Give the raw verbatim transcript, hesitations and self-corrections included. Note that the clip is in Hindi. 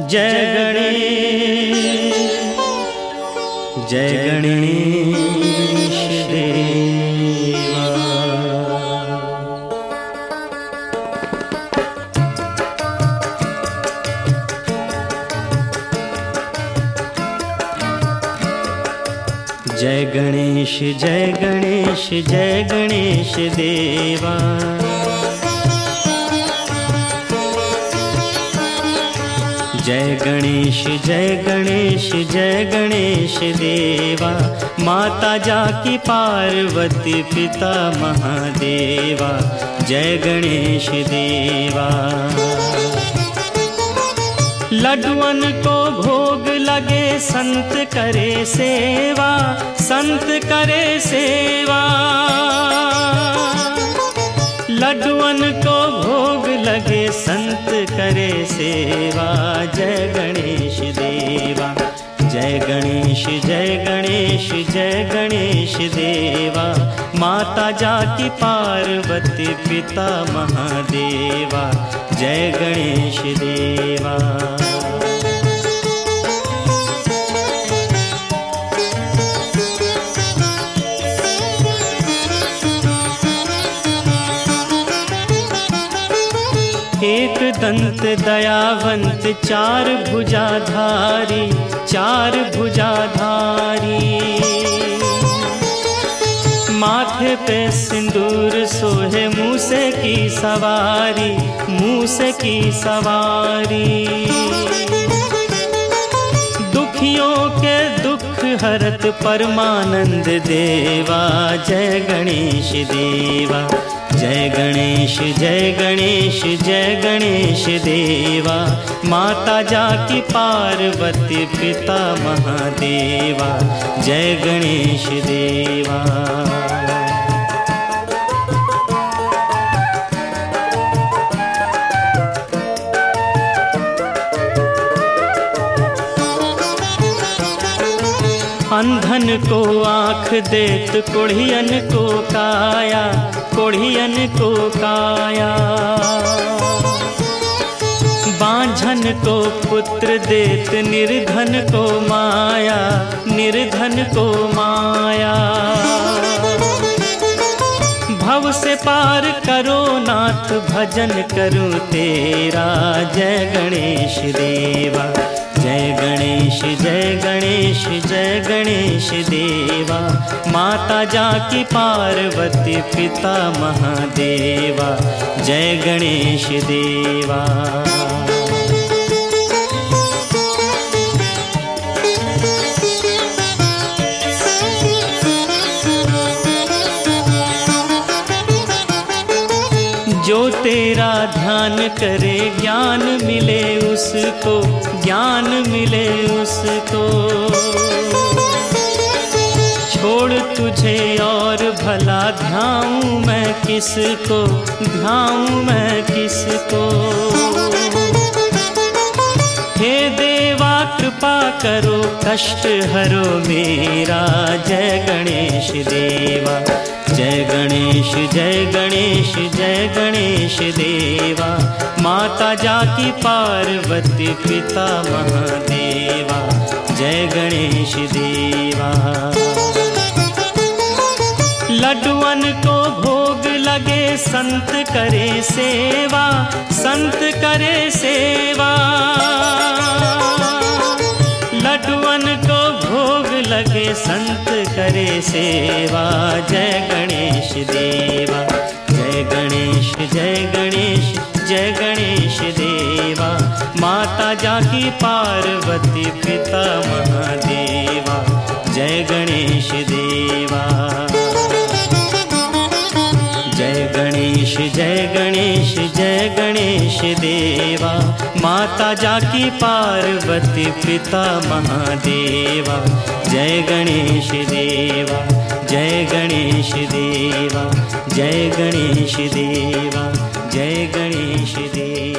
जय गणेश जय गणेश देवा। जय गणेश जय गणेश जय गणेश देवा। जय गणेश जय गणेश जय गणेश देवा। माता जाकी पार्वती पिता महादेवा। जय गणेश देवा। लड्डुअन को भोग लगे संत करे सेवा, संत करे सेवा। लड्डुअन को भोग लगे संत करे सेवा। जय गणेश देवा। जय गणेश जय गणेश जय गणेश देवा। माता जाकी पार्वती पिता महादेवा। जय गणेश देवा। एक दंत दयावंत चार भुजाधारी, चार भुजाधारी। माथे पे सिंदूर सोहे मूसे की सवारी, मूसे की सवारी। दुखियों के दुख हरत परमानंद देवा। जय गणेश देवा। जय गणेश जय गणेश जय गणेश देवा। माता जाकी पार्वती पिता महादेवा। जय गणेश देवा। अंधन को आँख देत कोढ़ियन को काया, कोढ़ियन को काया। बांझन को पुत्र देत निर्धन को माया, निर्धन को माया। भव से पार करो नाथ भजन करूं तेरा। जय गणेश देवा। जय गणेश जय गणेश जय गणेश देवा। माता जाकी पार्वती पिता महादेवा। जय गणेश देवा। जो तेरा ध्यान करे ज्ञान मिले उसको, ज्ञान मिले उसको। छोड़ तुझे और भला ध्याऊं मैं किसको, ध्याऊं मैं किसको। हे देवा कृपा करो कष्ट हरो मेरा। जय गणेश देवा। जय गणेश जय गणेश जय गणेश देवा। माता जाकी पार्वती पिता महादेवा। जय गणेश देवा। लड्डुअन को भोग लगे संत करे सेवा, संत करे सेवा। लड्डुअन को भोग लगे संत करे सेवा। जय गणेश देवा। जय गणेश जय गणेश जय गणेश देवा। माता जाकी पार्वती पिता महादेवा। जय गणेश देवा। जय गणेश जय गणेश जय गणेश देवा। माता जाकी पार्वती पिता महादेवा। जय गणेश देवा। जय गणेश देवा। जय गणेश देवा। जय गणेश देवा।